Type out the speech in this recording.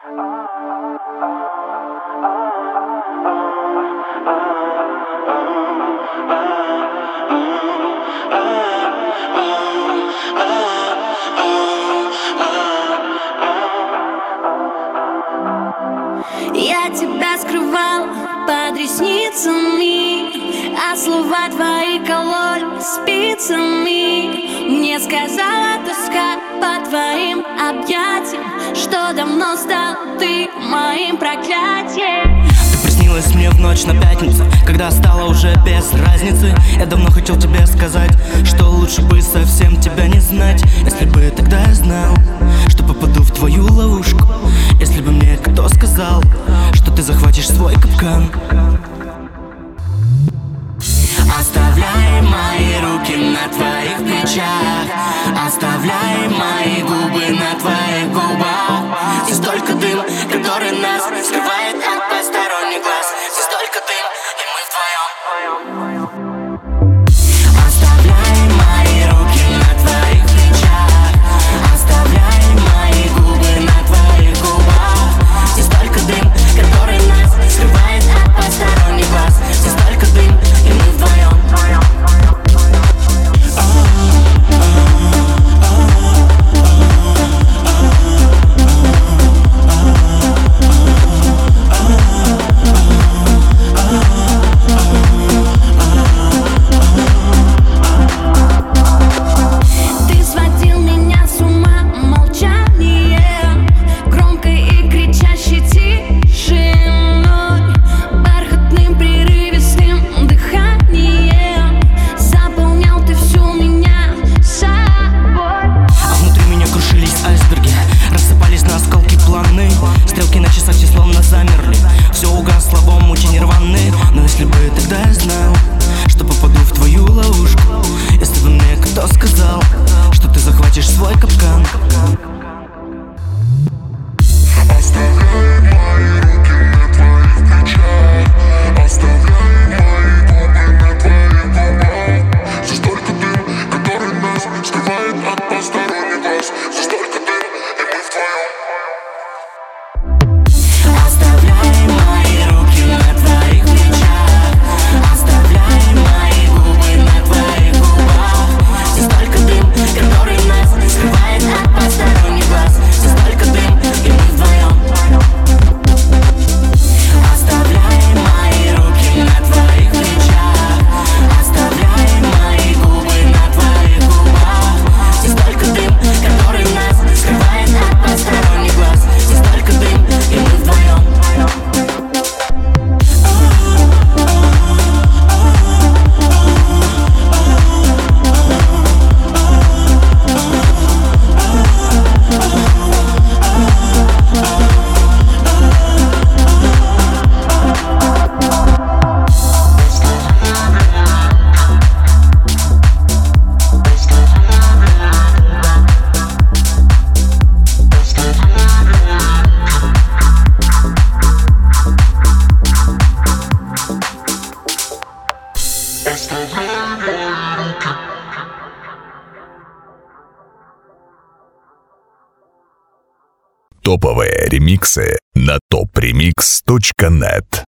Я тебя скрывал под ресницами, а слова твои кололи спицами. Мне сказала тоска по твоим объятиям, что давно стал ты моим проклятием. Ты приснилась мне в ночь на пятницу, когда стало уже без разницы. Я давно хотел тебе сказать, что лучше бы совсем тебя не знать. Если бы тогда я знал, что попаду в твою ловушку, если бы мне кто сказал, что ты захватишь свой капкан. Оставляй мои руки на твоих плечах, оставляй мои губы на твоих губах. Здесь только дым, который нас скрывает от посторонних глаз. Здесь только дым, и мы вдвоем. Оставляй мои руки на твоих плечах, оставляй мои губы на твоих губах. Здесь только дым, который нас скрывает от посторонних глаз. Здесь только дым, и мы вдвоем. Стрелки на часах все словно замерли, все угасло, мучи нирваны. Но если бы тогда я знал, что попаду в твою ловушку, если бы мне кто сказал, что ты захватишь свой капкан. Оставляй мои руки на твоих плечах, оставляй мои губы на твоих губах. Здесь только дым, который нас скрывает от посторонних глаз. Здесь только дым, и мы вдвоем. Оставляй мои руки на твоих плечах, оставляй мои губы на твоих губах. Здесь только дым, который нас скрывает от посторонних глаз. Здесь только дым, и мы вдвоем. Оставляй мои руки на твоих плечах, оставляй мои губы на твоих губах. Здесь только дым, который нас скрывает от посторонних глаз. Здесь только дым, и мы вдвоем. Топовые ремиксы на topremix.net.